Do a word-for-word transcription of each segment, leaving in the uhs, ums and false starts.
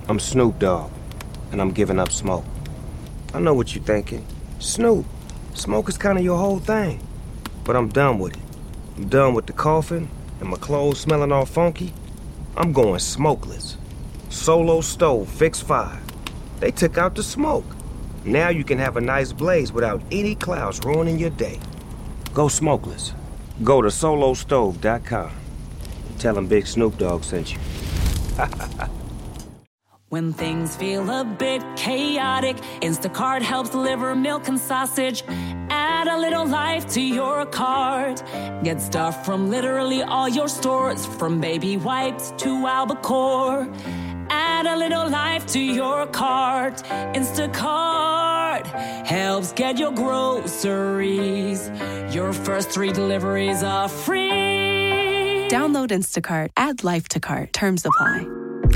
I'm Snoop Dogg, and I'm giving up smoke. I know what you're thinking. Snoop, smoke is kind of your whole thing. But I'm done with it. I'm done with the coughing and my clothes smelling all funky. I'm going smokeless. Solo stove, fix five. They took out the smoke. Now you can have a nice blaze without any clouds ruining your day. Go smokeless. Go to solo stove dot com. Tell them Big Snoop Dogg sent you. When things feel a bit chaotic, Instacart helps deliver milk and sausage. Add a little life to your cart. Get stuff from literally all your stores, from baby wipes to albacore. Add a little life to your cart. Instacart helps get your groceries. Your first three deliveries are free. Download Instacart. Add life to cart. Terms apply.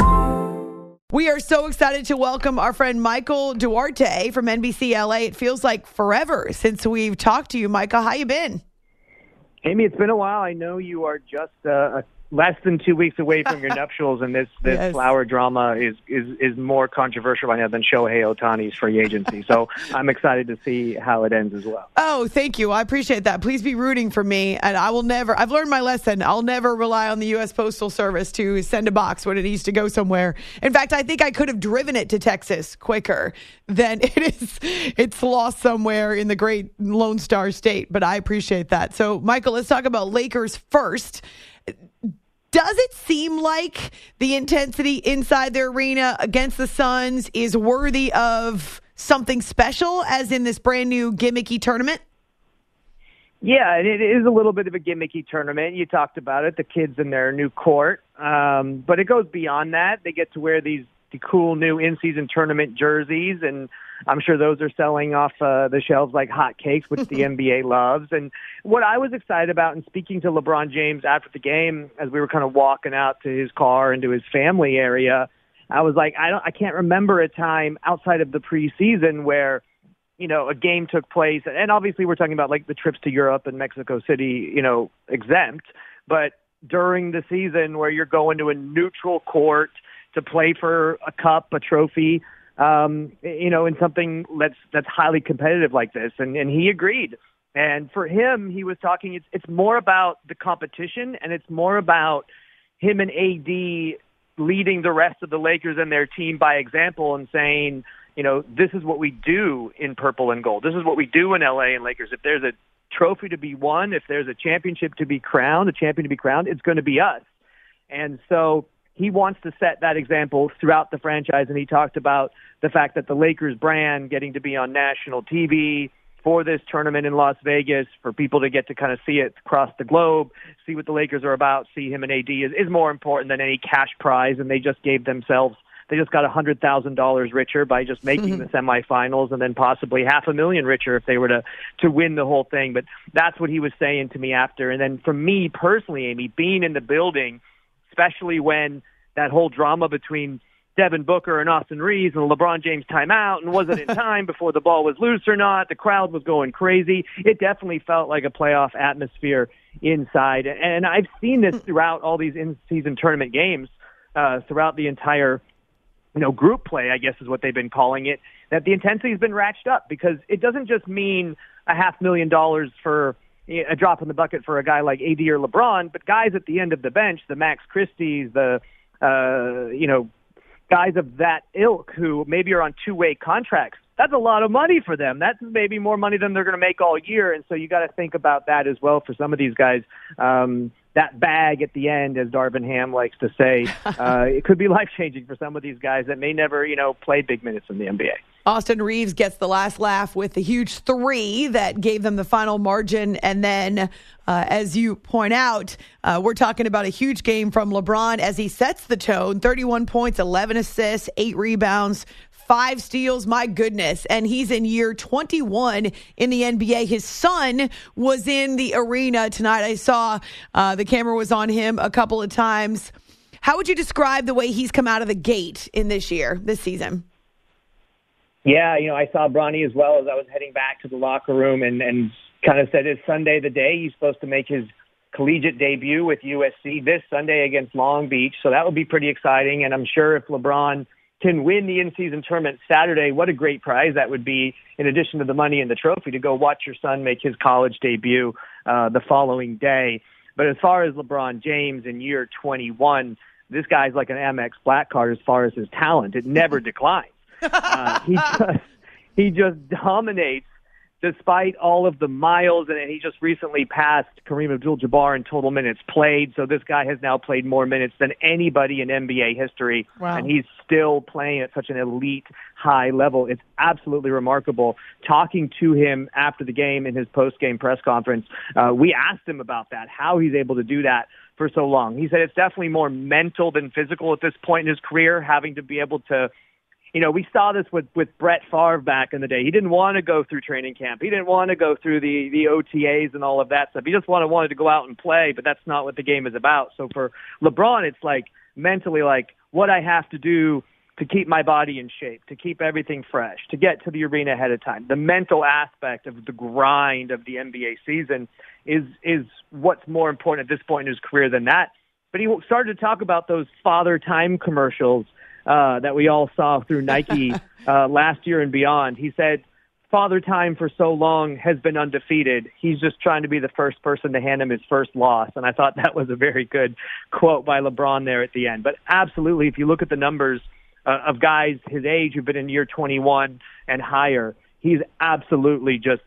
We are so excited to welcome our friend Michael Duarte from N B C L A. It feels like forever since we've talked to you, Michael. How you been? Amy, it's been a while. I know you are just uh, less than two weeks away from your nuptials, and this, this Yes. flower drama is, is, is more controversial right now than Shohei Ohtani's free agency. So I'm excited to see how it ends as well. Oh, thank you. I appreciate that. Please be rooting for me. And I will never, I've learned my lesson. I'll never rely on the U S Postal Service to send a box when it needs to go somewhere. In fact, I think I could have driven it to Texas quicker than it is. It's lost somewhere in the great Lone Star State, but I appreciate that. So, Michael, let's talk about Lakers first. Does it seem like the intensity inside the arena against the Suns is worthy of something special, as in this brand new gimmicky tournament? Yeah, it is a little bit of a gimmicky tournament. You talked about it, the kids in their new court. Um, but it goes beyond that. They get to wear these the cool new in-season tournament jerseys, and I'm sure those are selling off uh, the shelves like hotcakes, which the N B A loves. And what I was excited about, and speaking to LeBron James after the game, as we were kind of walking out to his car and to his family area, I was like, I don't, I can't remember a time outside of the preseason where, you know, a game took place. And obviously we're talking about like the trips to Europe and Mexico City, you know, exempt. But during the season where you're going to a neutral court to play for a cup, a trophy, um, you know, in something that's that's highly competitive like this. And, and he agreed. And for him, he was talking, it's, it's more about the competition, and it's more about him and A D leading the rest of the Lakers and their team by example and saying, you know, this is what we do in purple and gold. This is what we do in L A and Lakers. If there's a trophy to be won, if there's a championship to be crowned, a champion to be crowned, it's going to be us. And so he wants to set that example throughout the franchise, and he talked about the fact that the Lakers brand getting to be on national T V for this tournament in Las Vegas, for people to get to kind of see it across the globe, see what the Lakers are about, see him and A D is, is more important than any cash prize, and they just gave themselves, they just got one hundred thousand dollars richer by just making mm-hmm. the semifinals, and then possibly half a million richer if they were to, to win the whole thing. But that's what he was saying to me after. And then for me personally, Amy, being in the building, especially when that whole drama between Devin Booker and Austin Reeves and LeBron James timeout, and was it in time before the ball was loose or not? The crowd was going crazy. It definitely felt like a playoff atmosphere inside. And I've seen this throughout all these in-season tournament games, uh, throughout the entire, you know, group play, I guess is what they've been calling it, that the intensity has been ratcheted up, because it doesn't just mean a half million dollars for a drop in the bucket for a guy like A D or LeBron, but guys at the end of the bench, the Max Christies, the, uh, you know, guys of that ilk who maybe are on two-way contracts. That's a lot of money for them. That's maybe more money than they're going to make all year. And so you got to think about that as well for some of these guys. Um, that bag at the end, as Darvin Ham likes to say, uh, it could be life-changing for some of these guys that may never, you know, play big minutes in the N B A. Austin Reeves gets the last laugh with the huge three that gave them the final margin. And then, uh, as you point out, uh, we're talking about a huge game from LeBron as he sets the tone. thirty-one points, eleven assists, eight rebounds, five steals. My goodness. And he's in year twenty-one in the N B A. His son was in the arena tonight. I saw uh, the camera was on him a couple of times. How would you describe the way he's come out of the gate in this year, this season? Yeah, you know, I saw Bronny as well as I was heading back to the locker room, and, and kind of said it's Sunday the day. He's supposed to make his collegiate debut with U S C this Sunday against Long Beach, so that would be pretty exciting. And I'm sure if LeBron can win the in-season tournament Saturday, what a great prize that would be, in addition to the money and the trophy, to go watch your son make his college debut uh, the following day. But as far as LeBron James in year twenty-one, this guy's like an Amex Black Card as far as his talent. It never declines. Uh, he just he just dominates despite all of the miles, and he just recently passed Kareem Abdul-Jabbar in total minutes played. So this guy has now played more minutes than anybody in N B A history, wow. and he's still playing at such an elite high level. It's absolutely remarkable. Talking to him after the game in his post-game press conference, uh, we asked him about that, how he's able to do that for so long. He said it's definitely more mental than physical at this point in his career, having to be able to, you know, we saw this with, with Brett Favre back in the day. He didn't want to go through training camp. He didn't want to go through the, the O T As and all of that stuff. He just wanted, wanted to go out and play, but that's not what the game is about. So for LeBron, it's like mentally like what I have to do to keep my body in shape, to keep everything fresh, to get to the arena ahead of time. The mental aspect of the grind of the N B A season is is what's more important at this point in his career than that. But he started to talk about those Father Time commercials Uh, that we all saw through Nike uh, last year and beyond. He said, Father Time for so long has been undefeated. He's just trying to be the first person to hand him his first loss. And I thought that was a very good quote by LeBron there at the end. But absolutely, if you look at the numbers uh, of guys his age who've been in year twenty-one and higher, he's absolutely just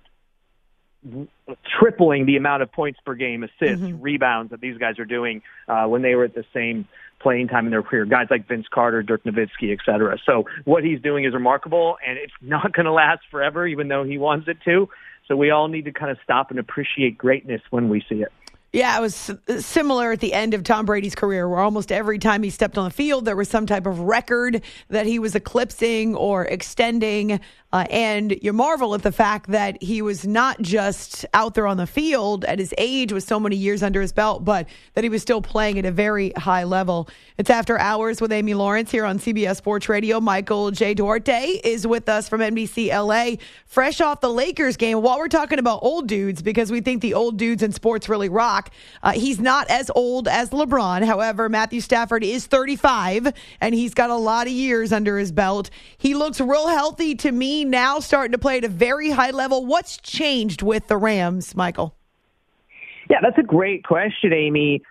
tripling the amount of points per game, assists, mm-hmm. rebounds that these guys are doing uh, when they were at the same playing time in their career. Guys like Vince Carter, Dirk Nowitzki, et cetera. So what he's doing is remarkable, and it's not going to last forever, even though he wants it to. So we all need to kind of stop and appreciate greatness when we see it. Yeah, it was similar at the end of Tom Brady's career, where almost every time he stepped on the field, there was some type of record that he was eclipsing or extending. Uh, and you marvel at the fact that he was not just out there on the field at his age with so many years under his belt, but that he was still playing at a very high level. It's After Hours with Amy Lawrence here on C B S Sports Radio. Michael J. Duarte is with us from N B C L A, fresh off the Lakers game. While we're talking about old dudes, because we think the old dudes in sports really rock, uh, he's not as old as LeBron. However, Matthew Stafford is thirty-five, and he's got a lot of years under his belt. He looks real healthy to me now, starting to play at a very high level. What's changed with the Rams, Michael? Yeah, that's a great question, Amy,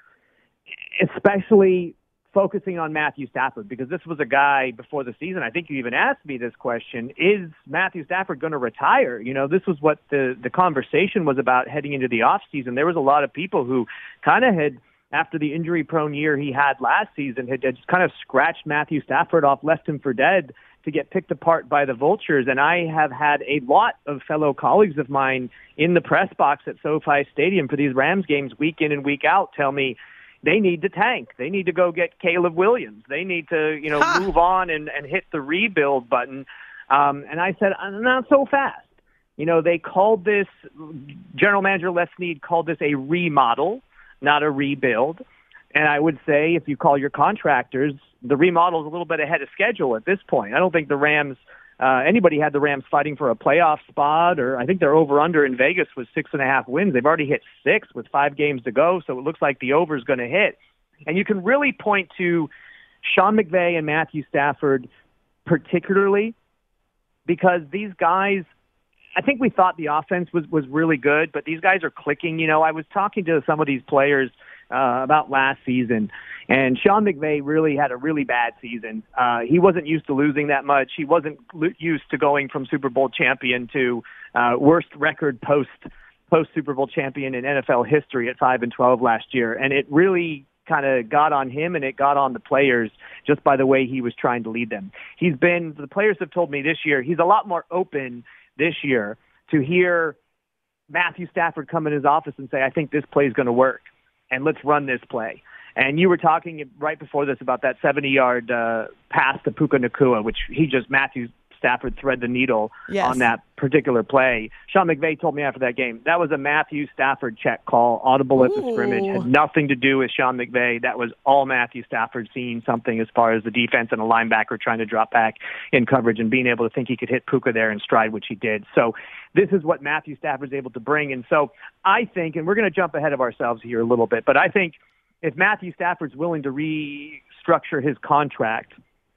especially focusing on Matthew Stafford, because this was a guy before the season. I think you even asked me this question: is Matthew Stafford going to retire? You know, this was what the, the conversation was about heading into the offseason. There was a lot of people who kind of had, after the injury-prone year he had last season, had, had just kind of scratched Matthew Stafford off, left him for dead to get picked apart by the vultures. And I have had a lot of fellow colleagues of mine in the press box at SoFi Stadium for these Rams games week in and week out tell me they need to tank. They need to go get Caleb Williams. They need to, you know, huh. move on and, and hit the rebuild button. Um, and I said, not so fast. You know, they called this, General Manager Les Snead called this a remodel, not a rebuild. And I would say, if you call your contractors, the remodel is a little bit ahead of schedule at this point. I don't think the Rams, uh, anybody had the Rams fighting for a playoff spot, or I think their over-under in Vegas was six and a half wins. They've already hit six with five games to go, so it looks like the over is going to hit. And you can really point to Sean McVay and Matthew Stafford particularly, because these guys, I think we thought the offense was, was really good, but these guys are clicking. You know, I was talking to some of these players uh, about last season, and Sean McVay really had a really bad season. Uh, he wasn't used to losing that much. He wasn't lo- used to going from Super Bowl champion to uh, worst record post post Super Bowl champion in N F L history at five and twelve last year, and it really kind of got on him and it got on the players just by the way he was trying to lead them. He's been, the players have told me this year, he's a lot more open this year to hear Matthew Stafford come in his office and say, I think this play is going to work, and let's run this play. And you were talking right before this about that seventy-yard uh, pass to Puka Nacua, which he just, Matthew Stafford thread the needle yes. on that particular play. Sean McVay told me after that game, that was a Matthew Stafford check call, audible at the scrimmage, had nothing to do with Sean McVay. That was all Matthew Stafford seeing something as far as the defense and a linebacker trying to drop back in coverage and being able to think he could hit Puka there in stride, which he did. So this is what Matthew Stafford's able to bring. And so I think, and we're going to jump ahead of ourselves here a little bit, but I think if Matthew Stafford's willing to restructure his contract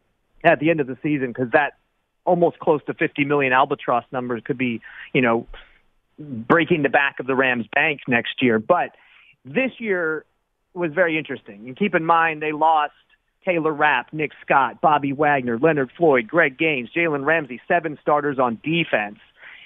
at the end of the season, because that almost close to fifty million albatross numbers could be, you know, breaking the back of the Rams bank next year. But this year was very interesting. And keep in mind, they lost Taylor Rapp, Nick Scott, Bobby Wagner, Leonard Floyd, Greg Gaines, Jalen Ramsey, seven starters on defense,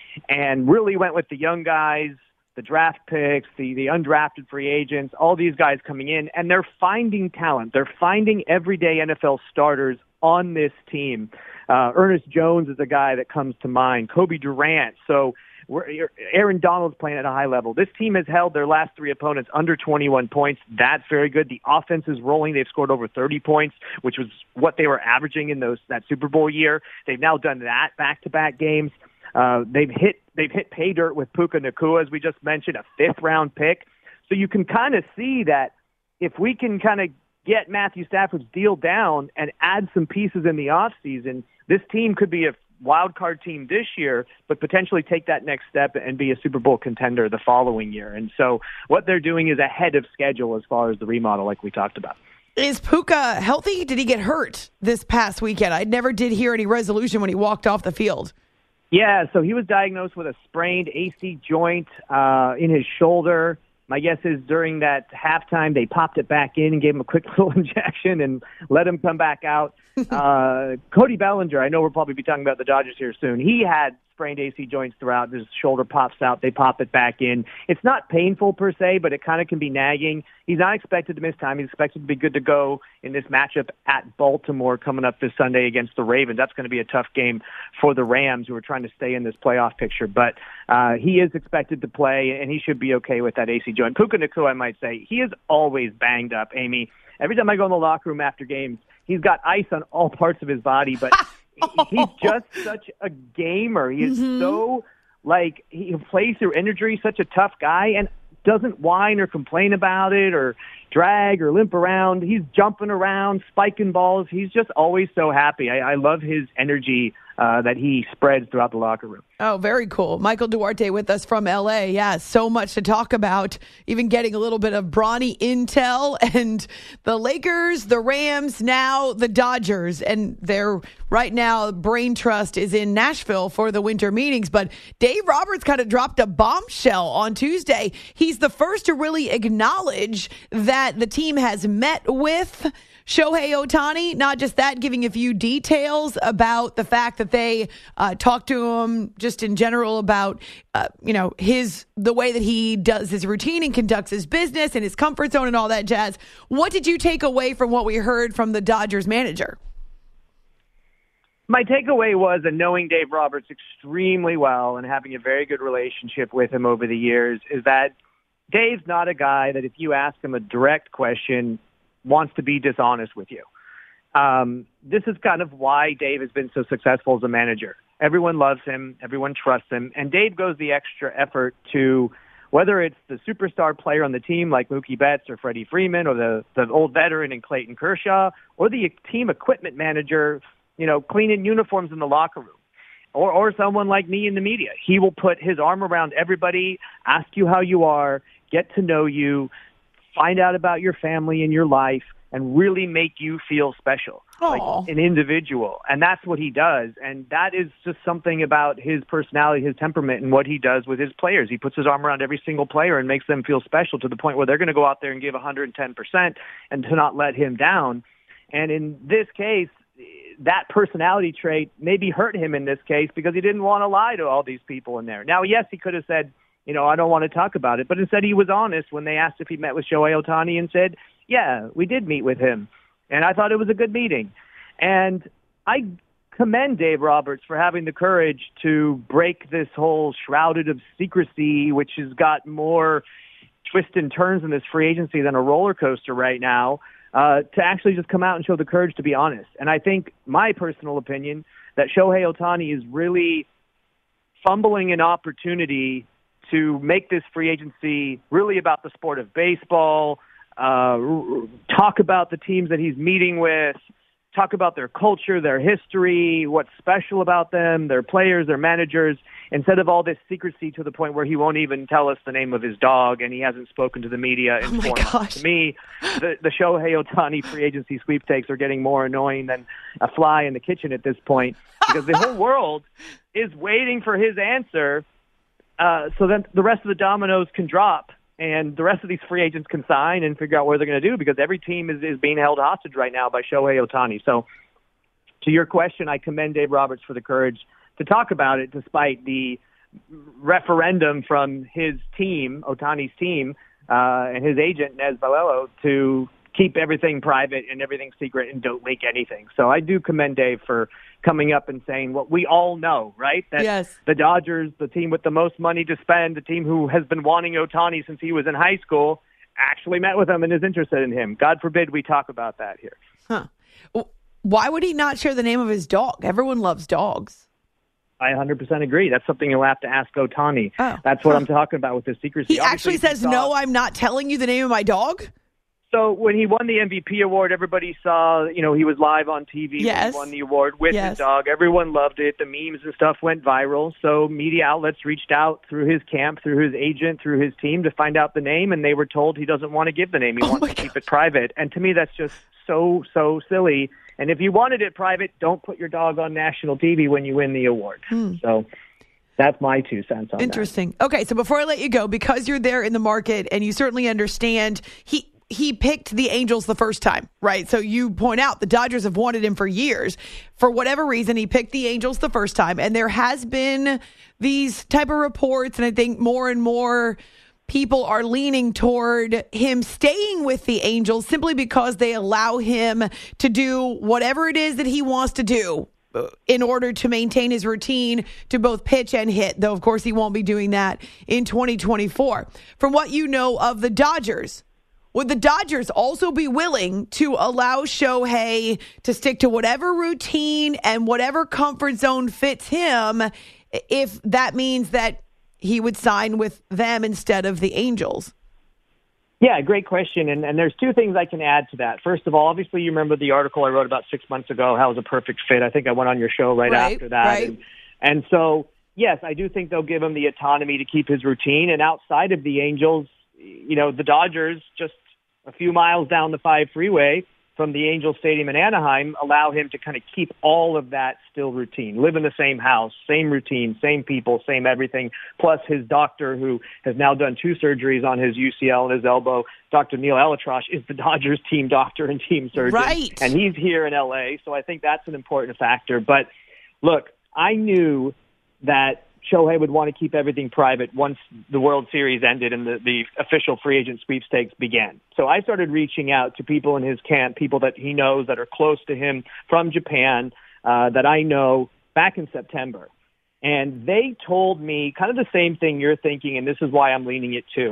and really went with the young guys, the draft picks, the, the undrafted free agents, all these guys coming in, and they're finding talent. They're finding everyday N F L starters on this team. Uh, Ernest Jones is a guy that comes to mind, Kobe Durant. So we're, Aaron Donald's playing at a high level. This team has held their last three opponents under twenty-one points. That's very good. The offense is rolling. They've scored over thirty points, which was what they were averaging in those that Super Bowl year. They've now done that back-to-back games. Uh, they've hit they've hit pay dirt with Puka Nacua, as we just mentioned, a fifth-round pick. So you can kind of see that if we can kind of get Matthew Stafford's deal down and add some pieces in the offseason, this team could be a wild card team this year, but potentially take that next step and be a Super Bowl contender the following year. And so what they're doing is ahead of schedule as far as the remodel, like we talked about. Is Puka healthy? Did he get hurt this past weekend? I never did hear any resolution when he walked off the field. Yeah, so he was diagnosed with a sprained A C joint uh, in his shoulder. My guess is during that halftime, they popped it back in and gave him a quick little injection and let him come back out. uh, Cody Bellinger, I know we'll probably be talking about the Dodgers here soon. He had sprained A C joints throughout. His shoulder pops out. They pop it back in. It's not painful per se, but it kind of can be nagging. He's not expected to miss time. He's expected to be good to go in this matchup at Baltimore coming up this Sunday against the Ravens. That's going to be a tough game for the Rams, who are trying to stay in this playoff picture. But uh, he is expected to play, and he should be okay with that A C joint. Puka Nacua, I might say, he is always banged up, Amy. Every time I go in the locker room after games, he's got ice on all parts of his body, but he's just such a gamer. He is mm-hmm. so, like, he plays through injury, such a tough guy, and doesn't whine or complain about it or drag or limp around. He's jumping around, spiking balls. He's just always so happy. I, I love his energy uh, that he spreads throughout the locker room. Oh, very cool. Michael Duarte with us from L A. Yeah, so much to talk about, even getting a little bit of brawny intel, and the Lakers, the Rams, now the Dodgers. And they're right now, Brain Trust is in Nashville for the winter meetings. But Dave Roberts kind of dropped a bombshell on Tuesday. He's the first to really acknowledge that the team has met with Shohei Ohtani. Not just that, giving a few details about the fact that they uh, talked to him just in general about, uh, you know, his the way that he does his routine and conducts his business and his comfort zone and all that jazz. What did you take away from what we heard from the Dodgers manager? My takeaway was, and knowing Dave Roberts extremely well and having a very good relationship with him over the years, is that Dave's not a guy that if you ask him a direct question, wants to be dishonest with you. Um, this is kind of why Dave has been so successful as a manager. Everyone loves him. Everyone trusts him. And Dave goes the extra effort to, whether it's the superstar player on the team like Mookie Betts or Freddie Freeman, or the, the old veteran in Clayton Kershaw, or the team equipment manager, you know, cleaning uniforms in the locker room, or, or someone like me in the media. He will put his arm around everybody, ask you how you are, get to know you, find out about your family and your life, and really make you feel special, Aww. like an individual. And that's what he does. And that is just something about his personality, his temperament, and what he does with his players. He puts his arm around every single player and makes them feel special to the point where they're going to go out there and give one hundred ten percent and to not let him down. And in this case, that personality trait maybe hurt him in this case because he didn't want to lie to all these people in there. Now, yes, he could have said, you know, I don't want to talk about it. But instead he was honest when they asked if he met with Shohei Ohtani and said, yeah, we did meet with him. And I thought it was a good meeting. And I commend Dave Roberts for having the courage to break this whole shrouded of secrecy, which has got more twists and turns in this free agency than a roller coaster right now, uh, to actually just come out and show the courage to be honest. And I think, my personal opinion, that Shohei Ohtani is really fumbling an opportunity to make this free agency really about the sport of baseball, uh, talk about the teams that he's meeting with, talk about their culture, their history, what's special about them, their players, their managers, instead of all this secrecy to the point where he won't even tell us the name of his dog and he hasn't spoken to the media in Oh, my four gosh. months. To me, the, the Shohei Ohtani free agency sweepstakes are getting more annoying than a fly in the kitchen at this point because the whole world is waiting for his answer uh, so that the rest of the dominoes can drop. And the rest of these free agents can sign and figure out what they're going to do because every team is, is being held hostage right now by Shohei Ohtani. So to your question, I commend Dave Roberts for the courage to talk about it despite the referendum from his team, Ohtani's team, uh, and his agent, Nez Valello, to keep everything private and everything secret and don't leak anything. So I do commend Dave for coming up and saying what we all know, right? That Yes. the Dodgers, the team with the most money to spend, the team who has been wanting Ohtani since he was in high school, actually met with him and is interested in him. God forbid we talk about that here. Huh. Why would he not share the name of his dog? Everyone loves dogs. I one hundred percent agree. That's something you'll have to ask Ohtani. Oh. That's what Huh. I'm talking about with the secrecy. He Obviously, actually if you says, saw- no, I'm not telling you the name of my dog? So when he won the M V P award, everybody saw, you know, he was live on T V Yes. when he won the award with Yes. his dog. Everyone loved it. The memes and stuff went viral. So media outlets reached out through his camp, through his agent, through his team to find out the name, and they were told he doesn't want to give the name. He Oh wants my to keep gosh. it private. And to me, that's just so, so silly. And if you wanted it private, don't put your dog on national T V when you win the award. So that's my two cents on that. Interesting. Okay, so before I let you go, because you're there in the market and you certainly understand, he he picked the Angels the first time, right? So you point out the Dodgers have wanted him for years. For whatever reason, he picked the Angels the first time, and there has been these type of reports, and I think more and more people are leaning toward him staying with the Angels simply because they allow him to do whatever it is that he wants to do in order to maintain his routine to both pitch and hit, though, of course, he won't be doing that in twenty twenty-four. From what you know of the Dodgers, would the Dodgers also be willing to allow Shohei to stick to whatever routine and whatever comfort zone fits him if that means that he would sign with them instead of the Angels? Yeah, great question. And, and there's two things I can add to that. First of all, obviously, you remember the article I wrote about six months ago, how it was a perfect fit. I think I went on your show right, Right, after that. right. And, and so, yes, I do think they'll give him the autonomy to keep his routine. And outside of the Angels, you know, the Dodgers, just a few miles down the five freeway from the Angels Stadium in Anaheim, allow him to kind of keep all of that still routine, live in the same house, same routine, same people, same everything, plus his doctor, who has now done two surgeries on his U C L and his elbow, Doctor Neil Elitrosh, is the Dodgers team doctor and team surgeon. Right. And he's here in L A, so I think that's an important factor. But look, I knew that Shohei would want to keep everything private once the World Series ended and the, the official free agent sweepstakes began. So I started reaching out to people in his camp, people that he knows that are close to him from Japan, uh, that I know back in September. And they told me kind of the same thing you're thinking, and this is why I'm leaning it too.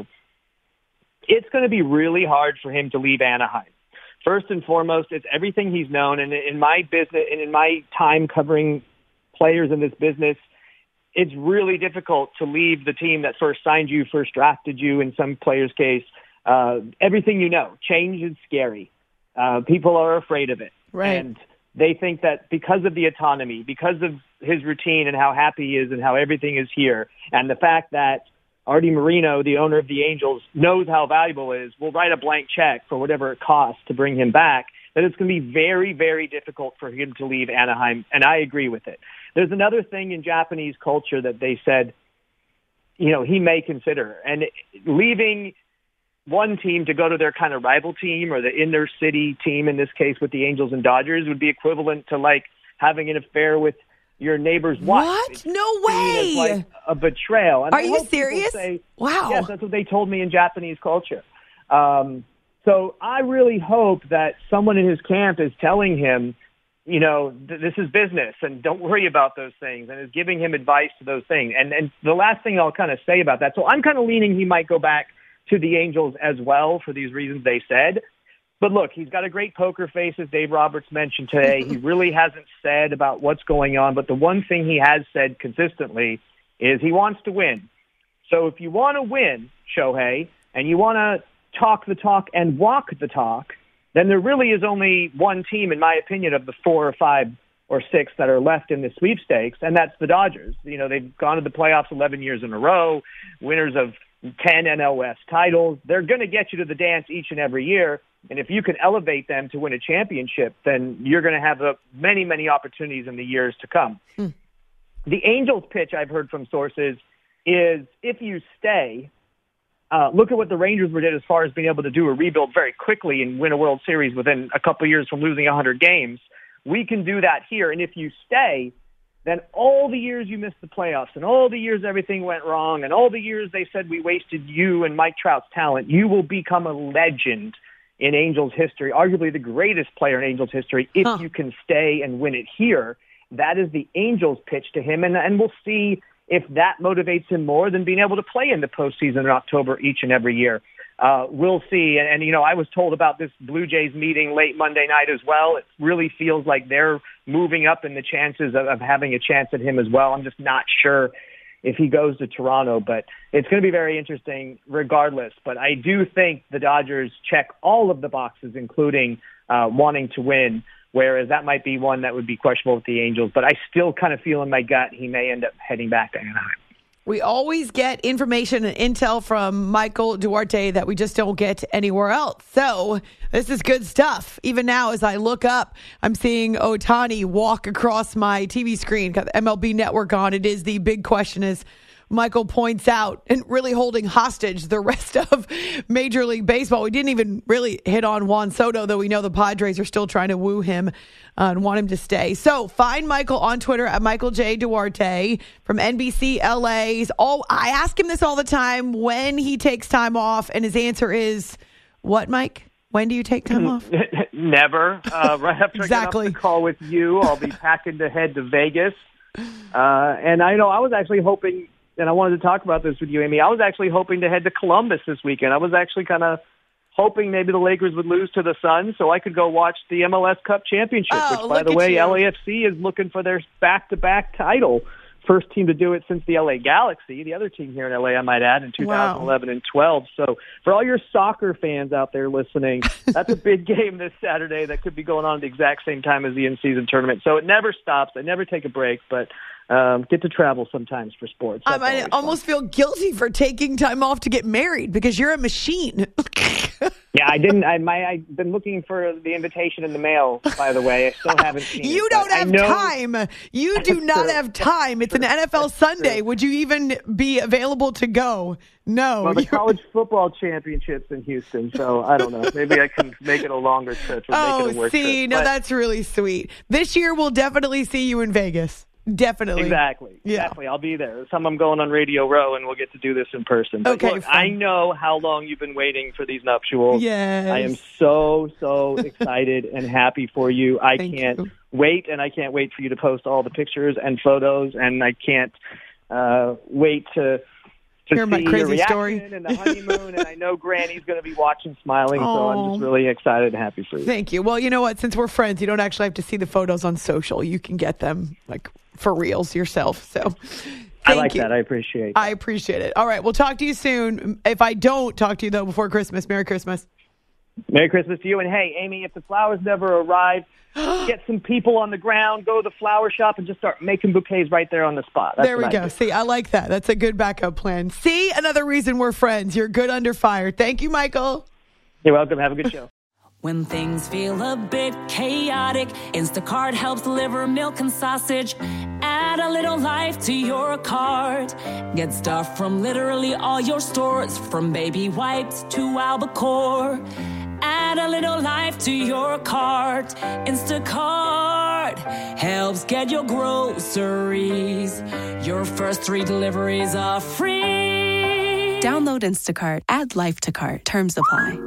It's going to be really hard for him to leave Anaheim. First and foremost, it's everything he's known. And in my business, and in my time covering players in this business, it's really difficult to leave the team that first signed you, first drafted you, in some players' case. Uh, everything you know. Change is scary. Uh, people are afraid of it. Right. And they think that because of the autonomy, because of his routine and how happy he is and how everything is here, and the fact that Artie Moreno, the owner of the Angels, knows how valuable it is, will write a blank check for whatever it costs to bring him back, that it's going to be very, very difficult for him to leave Anaheim, and I agree with it. There's another thing in Japanese culture that they said, you know, he may consider. And leaving one team to go to their kind of rival team or the inner city team, in this case with the Angels and Dodgers, would be equivalent to like having an affair with your neighbor's wife. What? It's No seen as, way. like a betrayal. And Are I you hope people serious? say- Wow. Yes, that's what they told me in Japanese culture. Um, so I really hope that someone in his camp is telling him, you know, th- this is business and don't worry about those things, and is giving him advice to those things. And and the last thing I'll kind of say about that, so I'm kind of leaning he might go back to the Angels as well for these reasons they said. But look, he's got a great poker face, as Dave Roberts mentioned today. He really hasn't said about what's going on, but the one thing he has said consistently is he wants to win. So if you want to win, Shohei, and you want to talk the talk and walk the talk, then there really is only one team, in my opinion, of the four or five or six that are left in the sweepstakes, and that's the Dodgers. You know, they've gone to the playoffs eleven years in a row, winners of ten N L West titles. They're going to get you to the dance each and every year, and if you can elevate them to win a championship, then you're going to have uh, many, many opportunities in the years to come. Hmm. The Angels pitch I've heard from sources is if you stay, uh, look at what the Rangers were did as far as being able to do a rebuild very quickly and win a World Series within a couple of years from losing one hundred games. We can do that here. And if you stay, then all the years you missed the playoffs and all the years everything went wrong and all the years they said we wasted you and Mike Trout's talent, you will become a legend in Angels history, arguably the greatest player in Angels history, if huh. you can stay and win it here. That is the Angels' pitch to him, and, and we'll see if that motivates him more than being able to play in the postseason in October each and every year. Uh, we'll see. And, and, you know, I was told about this Blue Jays meeting late Monday night as well. It really feels like they're moving up in the chances of, of having a chance at him as well. I'm just not sure if he goes to Toronto, but it's going to be very interesting regardless. But I do think the Dodgers check all of the boxes, including uh, wanting to win, whereas that might be one that would be questionable with the Angels. But I still kind of feel in my gut he may end up heading back to Anaheim. We always get information and intel from Michael Duarte that we just don't get anywhere else. So this is good stuff. Even now, as I look up, I'm seeing Ohtani walk across my T V screen, got the M L B Network on. It is the big question, as Michael points out, and really holding hostage the rest of Major League Baseball. We didn't even really hit on Juan Soto, though we know the Padres are still trying to woo him uh, and want him to stay. So find Michael on Twitter at Michael J. Duarte from N B C L A's. All, I ask him this all the time when he takes time off, and his answer is, what, Mike? When do you take time off? Never. Uh, right after exactly. I get off the call with you, I'll be packing to head to Vegas. Uh, and I know I was actually hoping, and I wanted to talk about this with you, Amy. I was actually hoping to head to Columbus this weekend. I was actually kind of hoping maybe the Lakers would lose to the Suns so I could go watch the M L S Cup Championship, oh, which, by the way, you. L A F C is looking for their back-to-back title. First team to do it since the L A Galaxy, the other team here in L A, I might add, in two thousand eleven wow. and twelve. So for all your soccer fans out there listening, that's a big game this Saturday that could be going on at the exact same time as the in-season tournament. So it never stops. I never take a break, but um, get to travel sometimes for sports. That's I might almost fun. feel guilty for taking time off to get married because you're a machine. Yeah, I didn't. I my I've been looking for the invitation in the mail. By the way, I still haven't seen it. You don't have know, time. You do not true. have time. It's an N F L Sunday. Would you even be available to go? No. Well, the college football championships in Houston, so I don't know. Maybe I can make it a longer trip. Or oh, make it a work see, trip. no, but, that's really sweet. This year we'll definitely see you in Vegas. Definitely. Exactly. Yeah. Exactly. I'll be there. Some I'm going on Radio Row, and we'll get to do this in person. But okay. Look, I know how long you've been waiting for these nuptials. Yes. I am so, so excited and happy for you. I Thank can't you. wait, and I can't wait for you to post all the pictures and photos, and I can't uh, wait to to Hear see my crazy your reaction story. and the honeymoon, and I know Granny's going to be watching, smiling, oh. so I'm just really excited and happy for you. Thank you. Well, you know what? Since we're friends, you don't actually have to see the photos on social. You can get them, like, for reals yourself. So I like you. that. I appreciate it. I appreciate it. All right. We'll talk to you soon. If I don't talk to you, though, before Christmas, Merry Christmas. Merry Christmas to you. And, hey, Amy, if the flowers never arrive, get some people on the ground, go to the flower shop, and just start making bouquets right there on the spot. That's there we I go. do. See, I like that. That's a good backup plan. See, another reason we're friends. You're good under fire. Thank you, Michael. You're welcome. Have a good show. When things feel a bit chaotic, Instacart helps deliver milk and sausage. Add a little life to your cart. Get stuff from literally all your stores, from baby wipes to albacore. Add a little life to your cart. Instacart helps get your groceries. Your first three deliveries are free. Download Instacart. Add life to cart. Terms apply.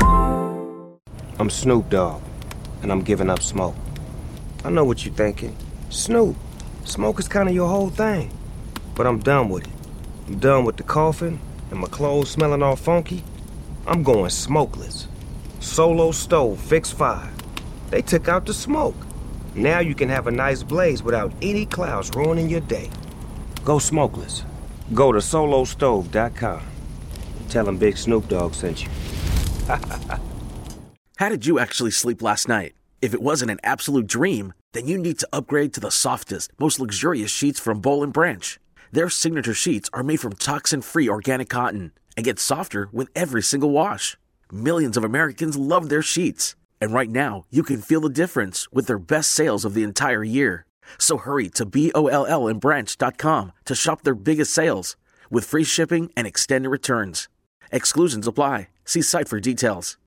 I'm Snoop Dogg, and I'm giving up smoke. I know what you're thinking. Snoop, smoke is kind of your whole thing. But I'm done with it. I'm done with the coughing and my clothes smelling all funky. I'm going smokeless. Solo Stove Fix five. They took out the smoke. Now you can have a nice blaze without any clouds ruining your day. Go smokeless. Go to solo stove dot com. Tell them Big Snoop Dogg sent you. How did you actually sleep last night? If it wasn't an absolute dream, then you need to upgrade to the softest, most luxurious sheets from Boll and Branch. Their signature sheets are made from toxin-free organic cotton and get softer with every single wash. Millions of Americans love their sheets. And right now, you can feel the difference with their best sales of the entire year. So hurry to B O L L and branch dot com to shop their biggest sales with free shipping and extended returns. Exclusions apply. See site for details.